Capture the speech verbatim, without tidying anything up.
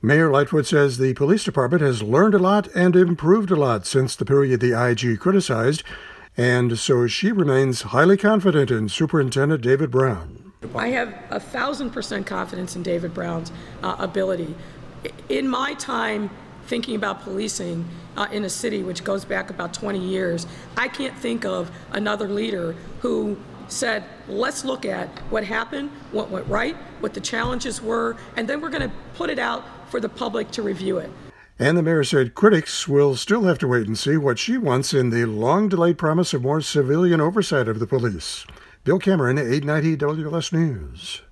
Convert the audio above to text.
Mayor Lightfoot says the police department has learned a lot and improved a lot since the period the I G criticized, and so she remains highly confident in Superintendent David Brown. I have a thousand percent confidence in David Brown's uh, ability. In my time thinking about policing uh, in a city which goes back about twenty years, I can't think of another leader who said, let's look at what happened, what went right, what the challenges were, and then we're going to put it out for the public to review it. And the mayor said critics will still have to wait and see what she wants in the long-delayed promise of more civilian oversight of the police. Bill Cameron, eight ninety W L S News.